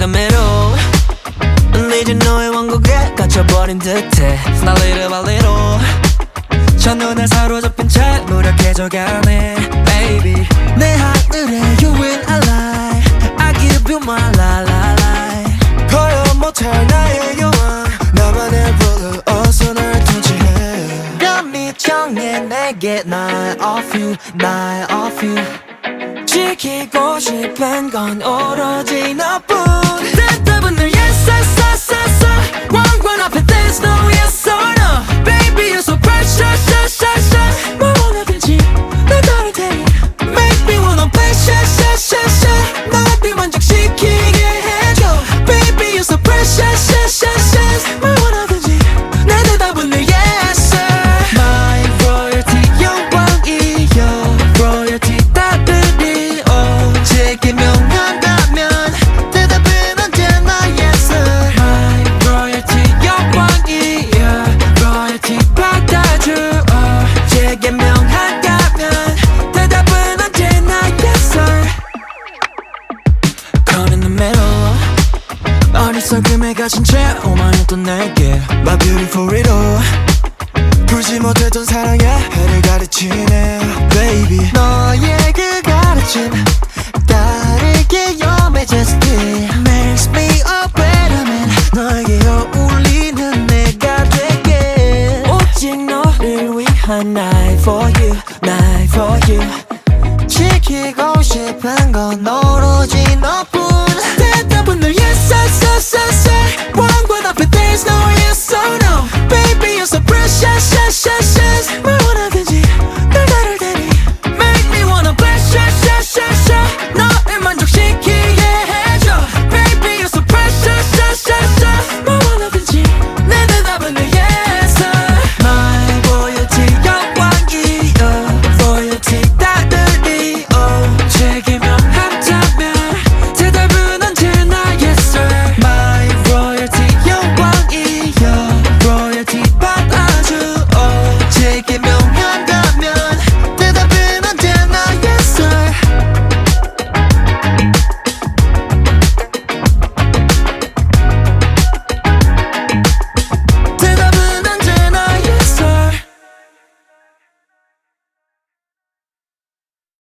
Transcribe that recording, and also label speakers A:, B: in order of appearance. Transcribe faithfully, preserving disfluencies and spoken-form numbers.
A: the middle. 이제 너의 왕국에 갇혀버린 듯해. 날 little by little 첫눈에 사로잡힌 채 노력해져가네 baby. 내 하늘에 you will ally. I give you my life, life, life.
B: 거역 못할 나의 여왕 나만의 ruler 어서 날 통치해.
A: 감히 정해 내게 나의 off you 나의 off you. 지키고 싶은 건 오로지 너뿐. 대답은 늘 yes yes yes yes yes. 왕관 앞에 there's no yes or no. Baby you're so precious yes yes yes. 뭘 원하든지 날 따를 테니 make me wanna play yes yes yes yes. 날 네 만족시키게 해줘. Baby you're so precious yes yes yes. 뭘 원하든지 내 대답은 늘 yes sir. My royalty 영광이여 royalty 따르리 오. 제게 명한다면 대답은 언제나 yes sir. My royalty 영광이여 royalty 받아줘 오. 제게 명한다면 대답은 언제나 yes sir. Caught in the middle 어리석음에 가진 채 오만했던 내게
B: My beautiful riddle 풀지 못했던 사랑의 해를 가르치네 baby.
A: 너의 그 가르침 따르게 your majesty makes me a better man. 너에게 어울리는 내가 되게 오직 너를 위한 night for you night for you. 지키고 싶은 건 오로지 너뿐. 대답은 늘 yes yes yes yes yes. 왕